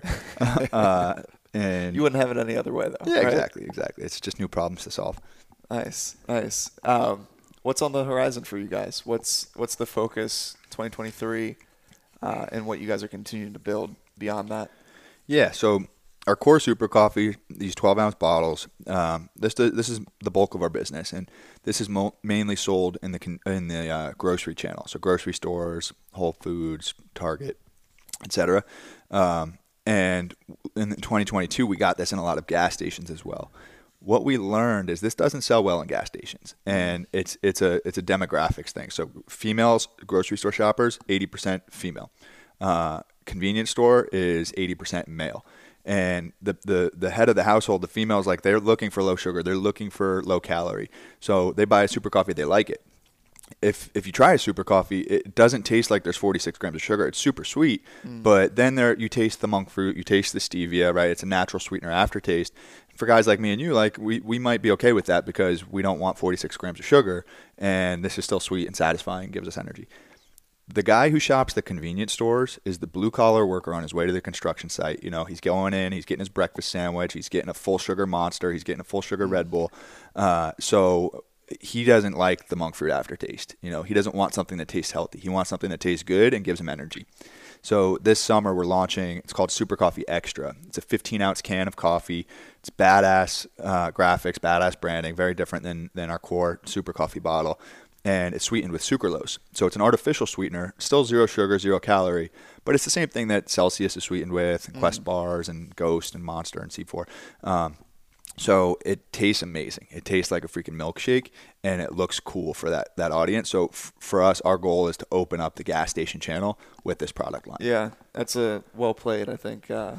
uh, And you wouldn't have it any other way, though. Yeah, right? exactly, exactly. It's just new problems to solve. Nice, nice. Um, what's on the horizon for you guys? What's what's the focus twenty twenty-three uh, and what you guys are continuing to build beyond that? Yeah, so our core Super Coffee, these twelve-ounce bottles, um, this this is the bulk of our business, and this is mo- mainly sold in the in the uh, grocery channel, so grocery stores, Whole Foods, Target, et cetera. Um, And in twenty twenty-two, we got this in a lot of gas stations as well. what we learned is this doesn't sell well in gas stations, and it's it's a it's a demographics thing. So females, grocery store shoppers, eighty percent female. Uh, convenience store is eighty percent male. And the, the the head of the household, the females, like they're looking for low sugar, they're looking for low calorie. So they buy a super coffee, they like it. If if you try a super coffee, it doesn't taste like there's forty-six grams of sugar. It's super sweet, mm. but then there you taste the monk fruit, you taste the stevia, right? It's a natural sweetener aftertaste. For guys like me and you, like we, we might be okay with that because we don't want forty-six grams of sugar, and this is still sweet and satisfying, gives us energy. The guy who shops the convenience stores is the blue-collar worker on his way to the construction site. You know, he's going in, he's getting his breakfast sandwich, he's getting a full-sugar Monster, he's getting a full-sugar Red Bull. Uh, so he doesn't like the monk fruit aftertaste. You know, he doesn't want something that tastes healthy. He wants something that tastes good and gives him energy. So this summer we're launching, it's called Super Coffee Extra. It's a fifteen-ounce can of coffee. It's badass uh, graphics, badass branding, very different than, than our core Super Coffee bottle. And it's sweetened with sucralose. So it's an artificial sweetener, still zero sugar, zero calorie, but it's the same thing that Celsius is sweetened with, and Quest mm. bars, and Ghost, and Monster, and C four. Um, so it tastes amazing. It tastes like a freaking milkshake, and it looks cool for that that audience. So f- for us, our goal is to open up the gas station channel with this product line. Yeah, that's a well played, I think. Uh,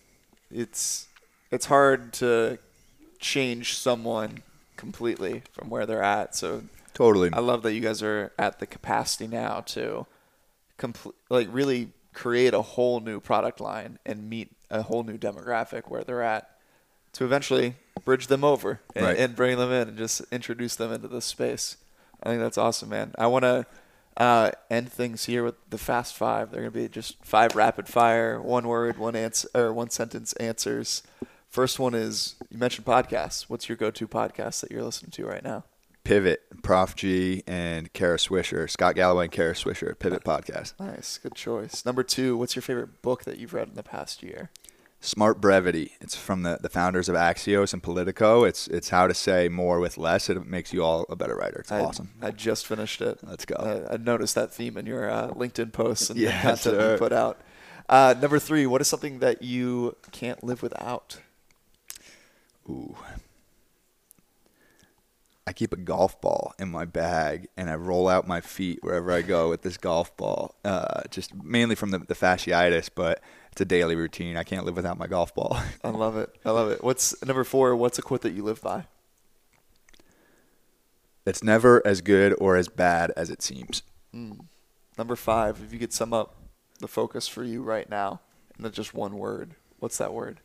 it's it's hard to change someone completely from where they're at, so... Totally. I love that you guys are at the capacity now to complete, like really create a whole new product line and meet a whole new demographic where they're at to eventually bridge them over and, right. and bring them in and just introduce them into this space. I think that's awesome, man. I want to uh, end things here with the Fast Five. They're going to be just five rapid fire, one word, one answer, or one sentence answers. First one is, you mentioned podcasts. What's your go-to podcast that you're listening to right now? Pivot, Prof G, and Kara Swisher, Scott Galloway and Kara Swisher, Pivot Podcast. Nice, good choice. Number two, what's your favorite book that you've read in the past year? Smart Brevity. It's from the, the founders of Axios and Politico. It's it's how to say more with less. It makes you all a better writer. It's I, awesome. I just finished it. Let's go. I, I noticed that theme in your uh, LinkedIn posts and yes, the content sir. you put out. Uh, number three, what is something that you can't live without? Ooh. I keep a golf ball in my bag, and I roll out my feet wherever I go with this golf ball, uh, just mainly from the, the fasciitis, but it's a daily routine. I can't live without my golf ball. I love it. I love it. What's number four? What's a quote that you live by? It's never as good or as bad as it seems. Mm. Number five, if you could sum up the focus for you right now in just one word, what's that word?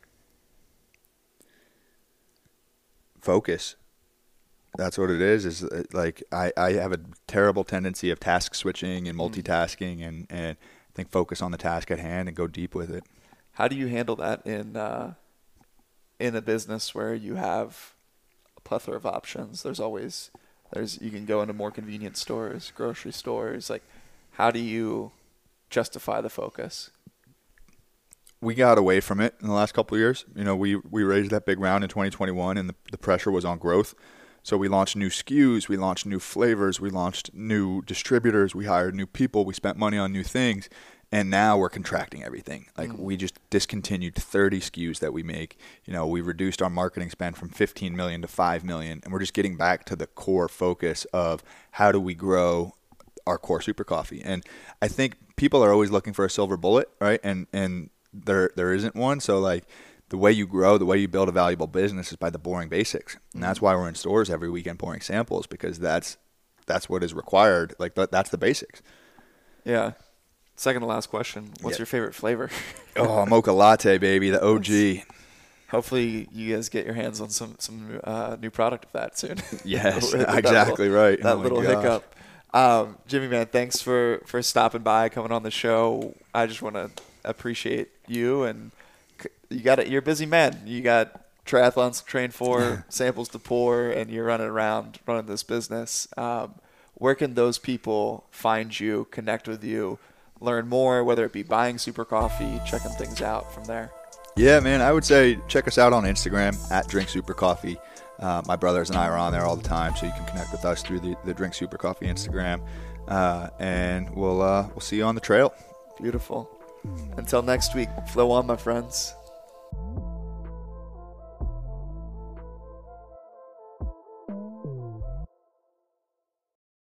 Focus. That's what it is. Is like I, I have a terrible tendency of task switching and multitasking, and, and I think focus on the task at hand and go deep with it. How do you handle that in uh, in a business where you have a plethora of options? There's always there's you can go into more convenience stores, grocery stores. Like, how do you justify the focus? We got away from it in the last couple of years. You know, we we raised that big round in twenty twenty-one, and the the pressure was on growth. So we launched new S K Us, we launched new flavors, we launched new distributors, we hired new people, we spent money on new things, and now we're contracting everything. Like mm. we just discontinued thirty S K Us that we make. You know, we reduced our marketing spend from fifteen million dollars to five million dollars, and we're just getting back to the core focus of how do we grow our core super coffee. And I think people are always looking for a silver bullet, right? And and there there isn't one. So like the way you grow, the way you build a valuable business is by the boring basics. And that's why we're in stores every weekend pouring samples, because that's that's what is required. Like that, that's the basics. Yeah. Second to last question. What's yeah. your favorite flavor? Oh, mocha latte, baby, the O G. Hopefully you guys get your hands on some some uh, new product of that soon. Yes, exactly little, right. That oh little gosh. hiccup. Um, Jimmy, man, thanks for, for stopping by, coming on the show. I just want to appreciate you, and you got it. You're a busy man. You got triathlons to train for, samples to pour, and you're running around running this business. Um, where can those people find you, connect with you, learn more, whether it be buying Super Coffee, checking things out from there? Yeah, man, I would say check us out on Instagram at Drink Super Coffee. Uh, my brothers and I are on there all the time, so you can connect with us through the, the Drink Super Coffee Instagram, uh, and we'll uh, we'll see you on the trail. Beautiful. Until next week, flow on, my friends.